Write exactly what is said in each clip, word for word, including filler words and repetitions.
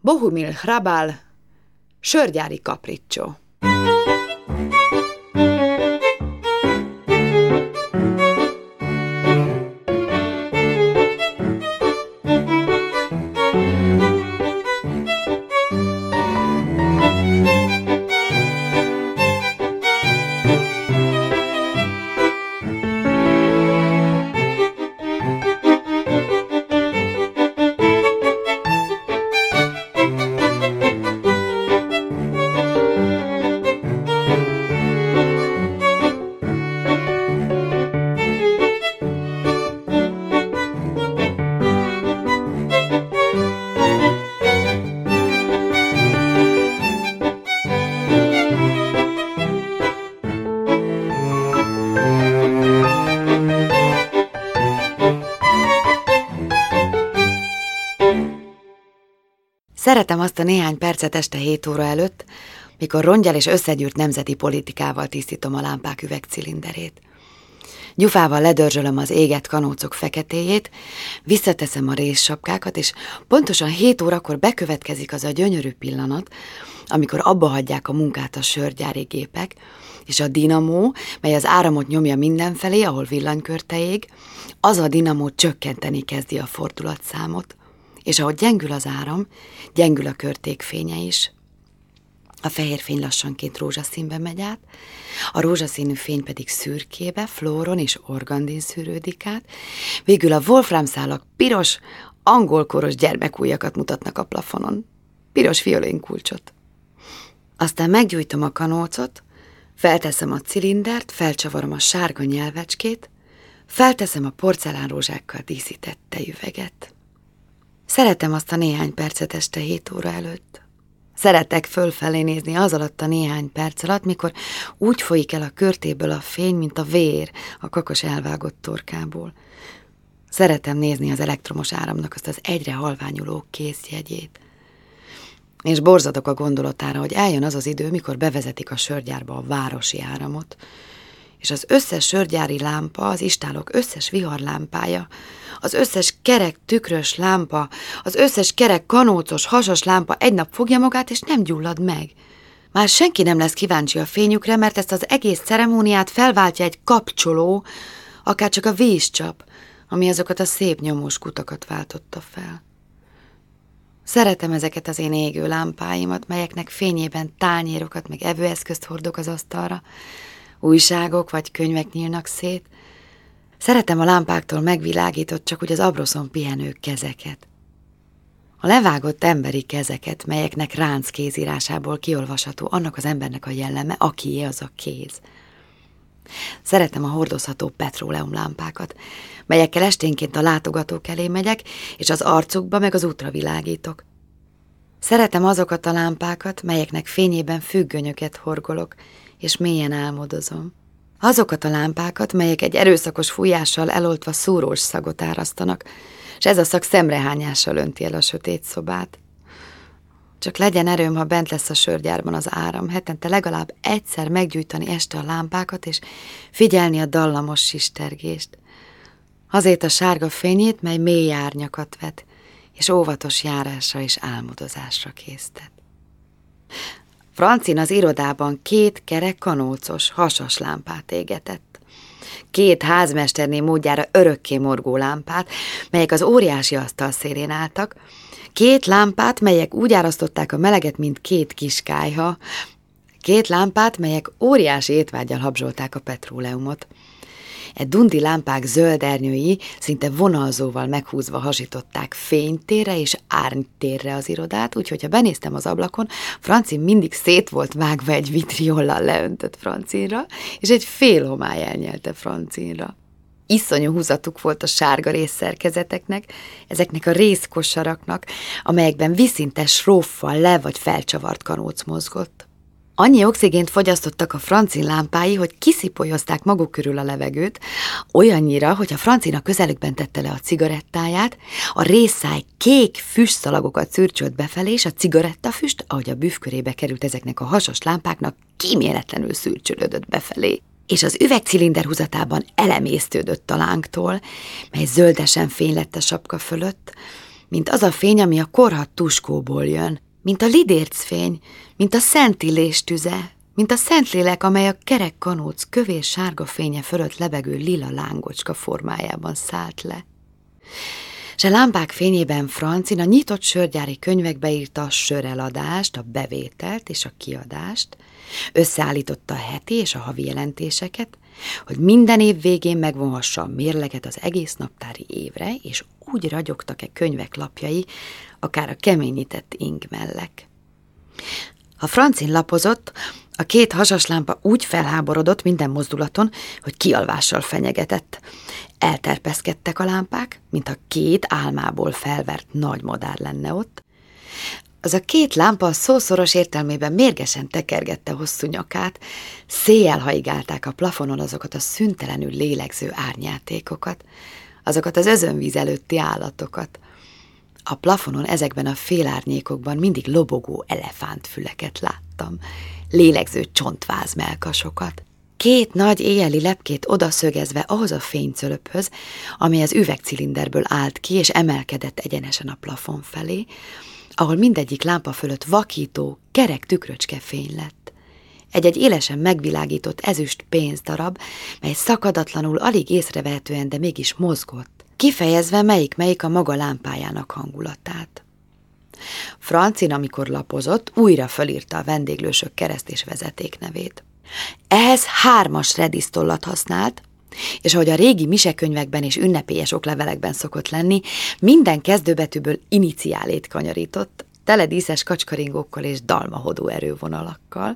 Bohumil Hrabal, sörgyári kapricsó. Szeretem azt a néhány percet este hét óra előtt, mikor rongyal és összegyűrt nemzeti politikával tisztítom a lámpák üvegcilinderét. Gyufával ledörzsölöm az égett kanócok feketéjét, visszateszem a réssapkákat, és pontosan hét órakor bekövetkezik az a gyönyörű pillanat, amikor abba hagyják a munkát a sörgyári gépek, és a dinamó, mely az áramot nyomja mindenfelé, ahol villanykörte ég, az a dinamó csökkenteni kezdi a fordulatszámot, és ahogy gyengül az áram, gyengül a körték fénye is. A fehér fény lassanként rózsaszínbe megy át, a rózsaszínű fény pedig szürkébe, fluoron és organdin szűrődik át, végül a wolframszálak piros, angolkoros gyermekújakat mutatnak a plafonon, piros violinkulcsot. Aztán meggyújtom a kanócot, felteszem a cilindert, felcsavarom a sárga nyelvecskét, felteszem a porcelánrózsákkal díszített tejüveget. Szeretem azt a néhány percet este hét óra előtt. Szeretek fölfelé nézni az alatt a néhány perc alatt, mikor úgy folyik el a körtéből a fény, mint a vér a kakas elvágott torkából. Szeretem nézni az elektromos áramnak azt az egyre halványuló készjegyét. És borzadok a gondolatára, hogy eljön az az idő, mikor bevezetik a sörgyárba a városi áramot, és az összes sörgyári lámpa, az istálok összes viharlámpája, az összes kerek tükrös lámpa, az összes kerek kanócos, hasas lámpa egy nap fogja magát, és nem gyullad meg. Már senki nem lesz kíváncsi a fényükre, mert ezt az egész ceremóniát felváltja egy kapcsoló, akárcsak a vízcsap, ami azokat a szép nyomós kutakat váltotta fel. Szeretem ezeket az én égő lámpáimat, melyeknek fényében tányérokat meg evőeszközt hordok az asztalra, újságok vagy könyvek nyílnak szét. Szeretem a lámpáktól megvilágított, csak úgy az abroszon pihenő kezeket. A levágott emberi kezeket, melyeknek ránc kézírásából kiolvasható annak az embernek a jelleme, akié az a kéz. Szeretem a hordozható petróleumlámpákat, melyekkel esténként a látogatók elé megyek, és az arcukba meg az útra világítok. Szeretem azokat a lámpákat, melyeknek fényében függönyöket horgolok, és mélyen álmodozom. Azokat a lámpákat, melyek egy erőszakos fújással eloltva szúrós szagot árasztanak, és ez a szag szemrehányással önti el a sötét szobát. Csak legyen erőm, ha bent lesz a sörgyárban az áram, hetente legalább egyszer meggyújtani este a lámpákat, és figyelni a dallamos sistergést. Azért a sárga fényét, mely mély árnyakat vet, és óvatos járásra és álmodozásra késztet. Francin az irodában két kerek kanócos, hasas lámpát égetett. Két házmesterné módjára örökké morgó lámpát, melyek az óriási asztal szélén álltak, két lámpát, melyek úgy árasztották a meleget, mint két kis kályha, két lámpát, melyek óriási étvággyal habzsolták a petróleumot. E dundi lámpák zöld ernyői szinte vonalzóval meghúzva hasították fénytérre és árnytérre az irodát, úgyhogy ha benéztem az ablakon, Francin mindig szét volt vágva egy vitriollal leöntött Francinra, és egy fél homály elnyelte Francinra. Iszonyú húzatuk volt a sárga részszerkezeteknek, ezeknek a részkosaraknak, amelyekben viszintes róffal le vagy felcsavart kanóc mozgott. Annyi oxigént fogyasztottak a Francin lámpái, hogy kiszipolyozták maguk körül a levegőt, olyannyira, hogy a Francin a közelükben tette le a cigarettáját, a rézszáj kék füstszalagokat szürcsölt befelé, és a cigarettafüst, ahogy a büfkörébe került ezeknek a hasas lámpáknak, kíméletlenül szürcsölődött befelé, és az üvegcilinder húzatában elemésztődött a lángtól, mely zöldesen fény lett a sapka fölött, mint az a fény, ami a korhadt tuskóból jön, mint a lidércfény, mint a Szent Illés tüze, mint a Szentlélek, amely a kerek kanóc kövés sárga fénye fölött lebegő lila lángocska formájában szállt le. S a lámpák fényében Francin a nyitott sörgyári könyvekbe írta a söreladást, a bevételt és a kiadást, összeállította a heti és a havi jelentéseket, hogy minden év végén megvonhassa a mérleget az egész naptári évre, és úgy ragyogtak-e könyvek lapjai, akár a keményített ing mellek. Ha Francin lapozott, a két hasaslámpa úgy felháborodott minden mozdulaton, hogy kialvással fenyegetett. Elterpeszkedtek a lámpák, mint a két álmából felvert nagy madár lenne ott. Az a két lámpa a szószoros értelmében mérgesen tekergette hosszú nyakát, széjjel haigálták a plafonon azokat a szüntelenül lélegző árnyátékokat, azokat az özönvíz előtti állatokat. A plafonon ezekben a félárnyékokban mindig lobogó elefántfüleket láttam, lélegző csontváz mellkasokat. Két nagy éjjeli lepkét odaszögezve ahhoz a fénycölöphöz, amely az üvegcilinderből állt ki és emelkedett egyenesen a plafon felé, ahol mindegyik lámpa fölött vakító, kerek tükröcske fény lett. Egy-egy élesen megvilágított ezüst pénzdarab, mely szakadatlanul, alig észrevehetően, de mégis mozgott, kifejezve melyik-melyik a maga lámpájának hangulatát. Francin, amikor lapozott, újra fölírta a vendéglősök kereszt és vezetéknevét. Ehhez hármas redisztollat használt, és ahogy a régi misekönyvekben és ünnepélyes oklevelekben szokott lenni, minden kezdőbetűből iniciálét kanyarított, tele díszes kacskaringókkal és dalmahodó erővonalakkal.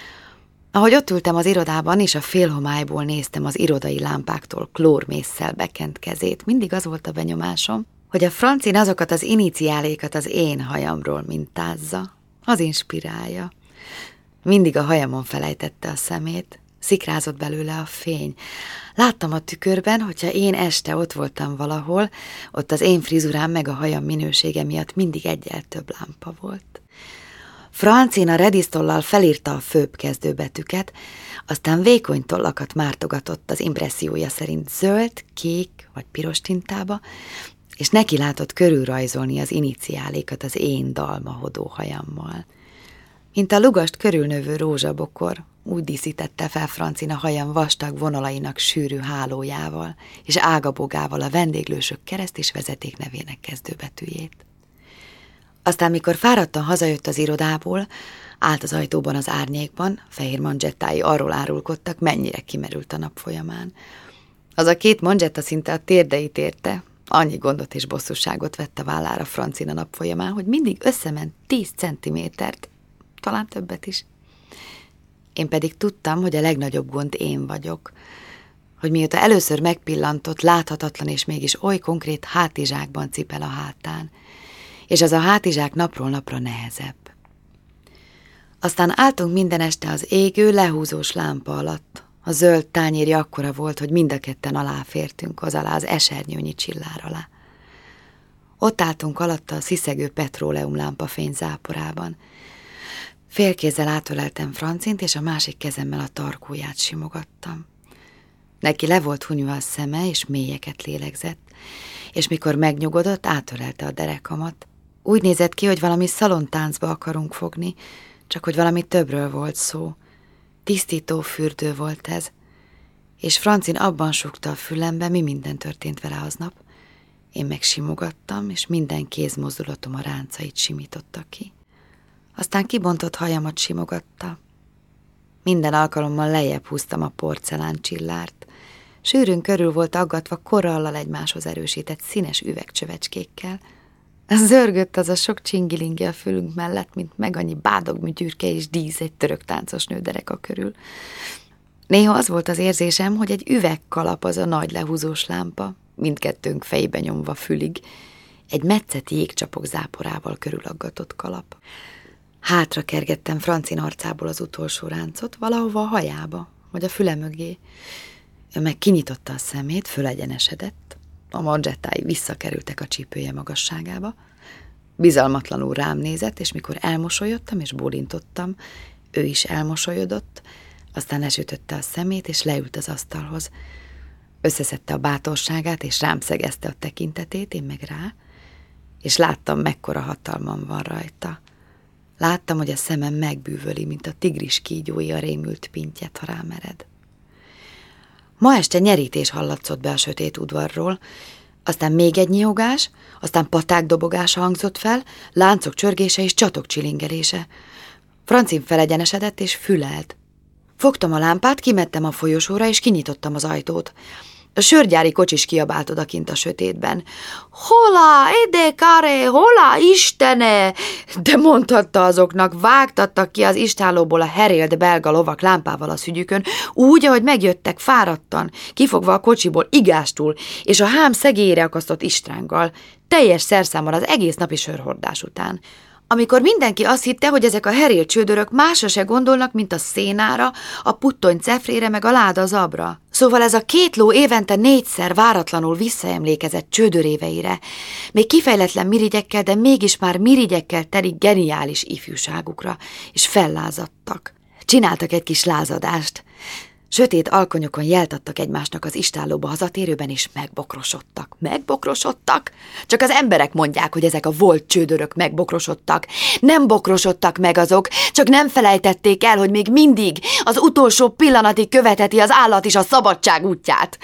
Ahogy ott ültem az irodában, és a félhomályból néztem az irodai lámpáktól klórmésszel bekent kezét, mindig az volt a benyomásom, hogy a Francin azokat az iniciálékat az én hajamról mintázza, az inspirálja. Mindig a hajamon felejtette a szemét, szikrázott belőle a fény. Láttam a tükörben, hogyha én este ott voltam valahol, ott az én frizurám meg a hajam minősége miatt mindig egyel több lámpa volt. Francin a redisztollal felírta a főbb kezdőbetűket, aztán vékony tollakat mártogatott az impressziója szerint zöld, kék vagy piros tintába, és neki látott körülrajzolni az iniciálékat az én dalmahodó hajammal. Mint a lugast körülnövő rózsabokor, úgy díszítette fel Francin a hajam vastag vonalainak sűrű hálójával, és ágabogával a vendéglősök kereszt és vezetéknevének kezdőbetűjét. Aztán, mikor fáradtan hazajött az irodából, állt az ajtóban az árnyékban, fehér manzsettái arról árulkodtak, mennyire kimerült a nap folyamán. Az a két manzsetta szinte a térdeit érte, annyi gondot és bosszúságot vett a vállára Francin a nap folyamán, hogy mindig összement tíz centimétert, talán többet is. Én pedig tudtam, hogy a legnagyobb gond én vagyok, hogy mióta először megpillantott, láthatatlan és mégis oly konkrét hátizsákban cipel a hátán, és az a hátizsák napról napra nehezebb. Aztán álltunk minden este az égő, lehúzós lámpa alatt. A zöld tányérja akkora volt, hogy mind a ketten aláfértünk az alá, az esernyőnyi csillár alá. Ott álltunk alatta a sziszegő petróleum lámpa fényzáporában. Félkézzel átöleltem Francint, és a másik kezemmel a tarkóját simogattam. Neki le volt hunyva a szeme, és mélyeket lélegzett, és mikor megnyugodott, átölelte a derekamat. Úgy nézett ki, hogy valami szalontáncba akarunk fogni, csak hogy valami többről volt szó. Tisztító fürdő volt ez, és Francin abban súgta a fülembe, mi minden történt vele aznap. Én meg simogattam, és minden kézmozdulatom a ráncait simította ki. Aztán kibontott hajamat simogatta. Minden alkalommal lejjebb húztam a porcelán csillárt. Sűrűn körül volt aggatva korallal egymáshoz erősített színes üvegcsövecskékkel. Zörgött az a sok csingilingi a fülünk mellett, mint meg annyi bádogmű gyürke és dísz egy török táncos nő dereka körül. Néha az volt az érzésem, hogy egy üvegkalap az a nagy lehúzós lámpa, mindkettőnk fejébe nyomva fülig, egy metszett jégcsapok záporával körülaggatott kalap. Hátra kergettem Francin arcából az utolsó ráncot, valahova a hajába, vagy a füle mögé. Ő meg kinyitotta a szemét, fölegyenesedett, a manzsettái visszakerültek a csípője magasságába. Bizalmatlanul rám nézett, és mikor elmosolyodtam és bólintottam, ő is elmosolyodott, aztán lesütötte a szemét, és leült az asztalhoz. Összeszedte a bátorságát, és rám szegezte a tekintetét, én meg rá, és láttam, mekkora hatalmam van rajta. Láttam, hogy a szemem megbűvöli, mint a tigris kígyói a rémült pintyet, ha rámered. Ma este nyerítés hallatszott be a sötét udvarról, aztán még egy nyihogás, aztán paták dobogása hangzott fel, láncok csörgése és csatok csilingelése. Francin felegyenesedett és fülelt. Fogtam a lámpát, kimettem a folyosóra és kinyitottam az ajtót. A sörgyári kocsis kiabált odakint a sötétben. Hola, ede care, hola, Istene! De mondhatta azoknak, vágtattak ki az istállóból a herélt belga lovak lámpával a szügyükön, úgy, ahogy megjöttek fáradtan, kifogva a kocsiból igástul, és a hám szegélyre akasztott istránggal, teljes szerszámmal az egész napi sörhordás után. Amikor mindenki azt hitte, hogy ezek a herélt csődörök másra se gondolnak, mint a szénára, a puttony cefrére meg a láda zabra. Szóval ez a két ló évente négyszer váratlanul visszaemlékezett csődöréveire, még kifejletlen mirigyekkel, de mégis már mirigyekkel teli geniális ifjúságukra, és fellázadtak. Csináltak egy kis lázadást. Sötét alkonyokon jeltattak egymásnak az istállóba hazatérőben, és megbokrosodtak. Megbokrosodtak? Csak az emberek mondják, hogy ezek a volt csődörök megbokrosodtak. Nem bokrosodtak meg azok, csak nem felejtették el, hogy még mindig az utolsó pillanatig követeti az állat is a szabadság útját.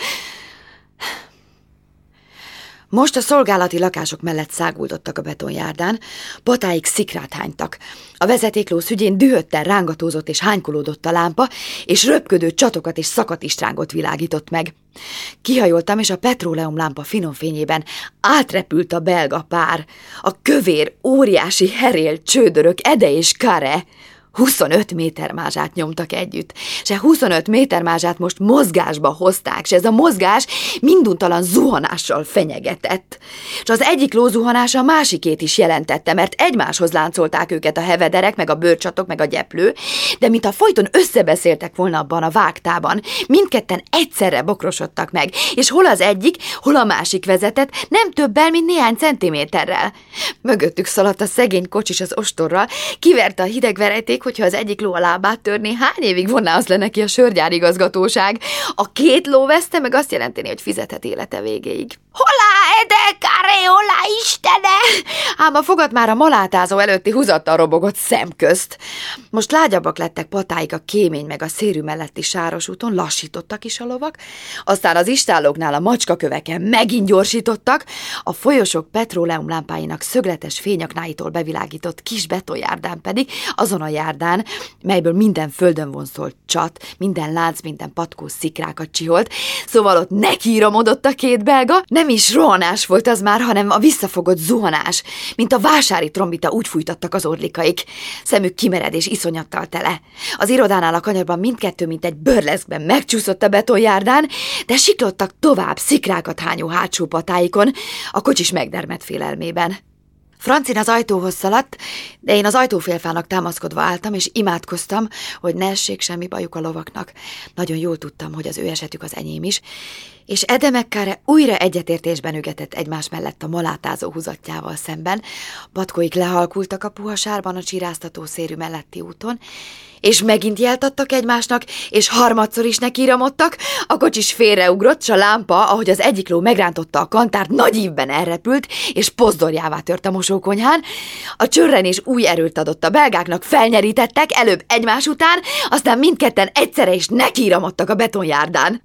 Most a szolgálati lakások mellett száguldottak a betonjárdán, patáig szikrát hánytak. A vezetékló szügyén dühötten rángatózott és hánykolódott a lámpa, és röpködő csatokat és szakadt istrángot világított meg. Kihajoltam, és a petróleumlámpa finom fényében átrepült a belga pár, a kövér, óriási herélt csődörök Ede és Kare. huszonöt méter mázsát nyomtak együtt, és a huszonöt méter mázsát most mozgásba hozták, és ez a mozgás minduntalan zuhanással fenyegetett. És az egyik ló zuhanása a másikét is jelentette, mert egymáshoz láncolták őket a hevederek, meg a bőrcsatok, meg a gyeplő, de mintha folyton összebeszéltek volna abban a vágtában, mindketten egyszerre bokrosodtak meg, és hol az egyik, hol a másik vezetett, nem többel, mint néhány centiméterrel. Mögöttük szaladt a szegény kocsis az ostorral, kiverte a hideg verejték, hogyha az egyik ló a lábát törné, hány évig vonná az le neki a sörgyárigazgatóság? A két ló veszte meg azt jelenteni, hogy fizethet élete végéig. Hola, Ede, Kare, hola, Istene! Ám a fogat már a malátázó előtti húzattal robogott szemközt. Most lágyabbak lettek patáig a kémény meg a szérű melletti sáros úton, lassítottak is a lovak, aztán az istállóknál a macskaköveken megint gyorsítottak, a folyosók petróleumlámpáinak szögletes fényaknáitól bevilágított kis betonjárdán pedig, azon a járdán, melyből minden földön vonszolt csat, minden lánc, minden patkó szikrákat csiholt, szóval ott nekiíramodott a két belga. Nem is rohanás volt az már, hanem a visszafogott zuhanás, mint a vásári trombita, úgy fújtattak az orlikaik. Szemük kimered és iszonyattal tele. Az irodánál a kanyarban mindkettő, mint egy burleszkben megcsúszott a betonjárdán, de siklottak tovább szikrákat hányó hátsó patáikon, a kocsis megdermedt félelmében. Francin az ajtóhoz szaladt, de én az ajtófélfának támaszkodva álltam, és imádkoztam, hogy ne essék semmi bajuk a lovaknak. Nagyon jól tudtam, hogy az ő esetük az enyém is, és Ede meg Kare újra egyetértésben ügetett egymás mellett a malátázó húzatjával szemben, patkóik lehalkultak a puha sárban a csiráztató szérű melletti úton, és megint jeltattak egymásnak, és harmadszor is nekiramodtak, a kocsis félreugrott, s a lámpa, ahogy az egyik ló megrántotta a kantárt, nagy ívben elrepült, és pozdorjává tört a mosókonyhán. A csörrenés új erőt adott a belgáknak, felnyerítettek, előbb egymás után, aztán mindketten egyszerre is nekiramodtak a betonjárdán.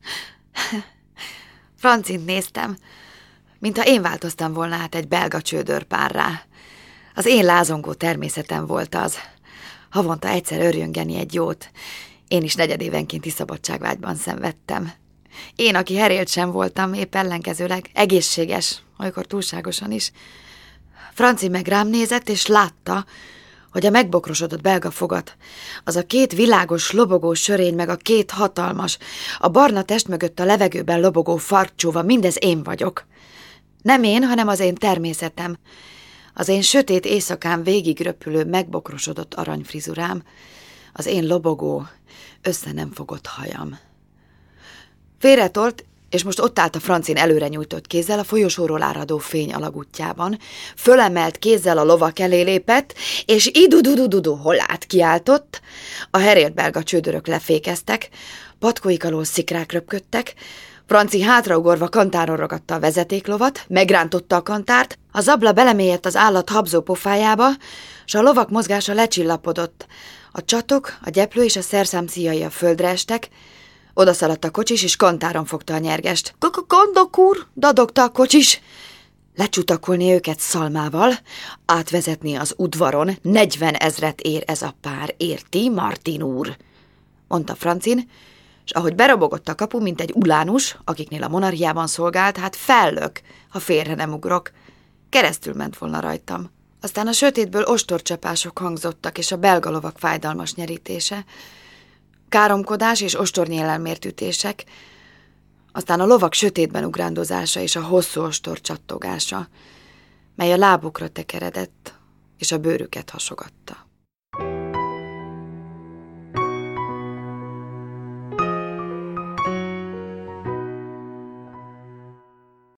Francint néztem, mintha én változtam volna át egy belga csődörpárrá. Az én lázongó természetem volt az. Havonta egyszer örjöngeni egy jót. Én is negyedévenkénti szabadságvágyban szenvedtem. Én, aki herélt sem voltam, épp ellenkezőleg egészséges, olykor túlságosan is. Franci meg rám nézett, és látta, hogy a megbokrosodott belga fogat, az a két világos, lobogó sörény, meg a két hatalmas, a barna test mögött a levegőben lobogó farkcsóva, mindez én vagyok. Nem én, hanem az én természetem. Az én sötét éjszakán végigröpülő, megbokrosodott aranyfrizurám, az én lobogó, össze nem fogott hajam. Félretolt, és most ott állt a Francin előre nyújtott kézzel a folyosóról áradó fény alagútjában, fölemelt kézzel a lovak elé lépett, és idududududu holát kiáltott, a herélt belga csődörök lefékeztek, patkóik alól szikrák röpködtek, Franci hátraugorva kantáron ragadta a vezetéklovat, megrántotta a kantárt, a zabla belemélyedt az állat habzó pofájába, s a lovak mozgása lecsillapodott. A csatok, a gyeplő és a szerszám szíjai a földre estek, odaszaladt a kocsis, és kantáron fogta a nyergest. Gondok úr, dadogta a kocsis. Lecsutakolni őket szalmával, átvezetni az udvaron, negyven ezret ér ez a pár, érti, Martin úr? Mondta Francin, és ahogy berobogott a kapu, mint egy ulánus, akiknél a monarchiában szolgált, hát fellök, ha félre nem ugrok. Keresztül ment volna rajtam. Aztán a sötétből ostorcsapások hangzottak, és a belga lovak fájdalmas nyerítése, káromkodás és ostornyéllel mért ütések, aztán a lovak sötétben ugrándozása és a hosszú ostor csattogása, mely a lábukra tekeredett, és a bőrüket hasogatta.